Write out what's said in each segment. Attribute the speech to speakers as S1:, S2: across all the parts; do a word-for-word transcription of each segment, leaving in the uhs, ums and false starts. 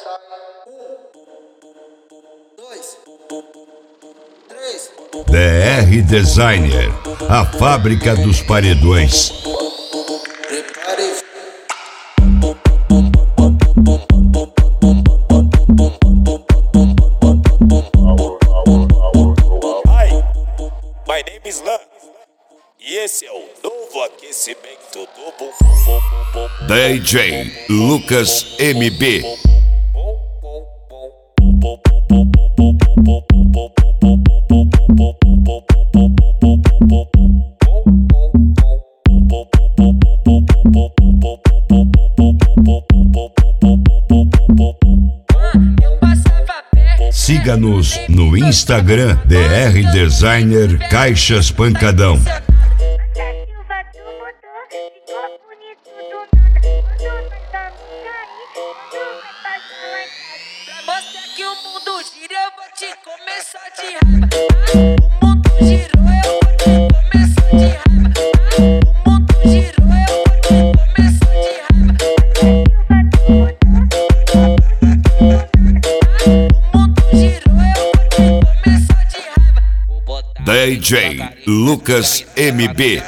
S1: D R Designer, a fábrica dos paredões.
S2: Hi, my name is Lan. E esse é o novo aquecimento do bum bum bum bum.
S1: D J Lucas M B. Siga-nos no Instagram D R Designer Caixas Pancadão.
S3: Mostra que o mundo gira, eu vou te começar de raiva. O mundo girou, eu vou te começar de raiva. O mundo girou, eu vou te começar de raiva. O mundo girou, eu vou te começar de raiva.
S1: D J Lucas M B.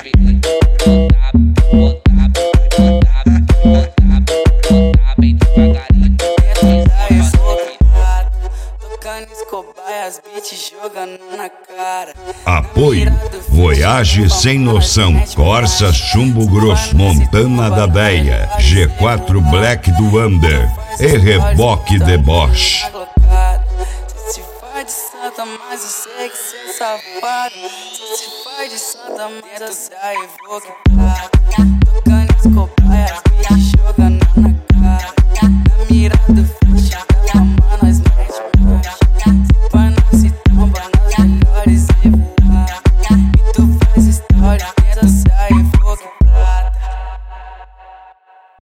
S1: Apoio Voyage Sem Noção, Corsa Chumbo Grosso, Montana da Beia, G quatro Black do Under e Reboque de Bosch.
S4: Se faz de santa, mas eu sei que cê é safado. Se faz de santa, mas eu sei que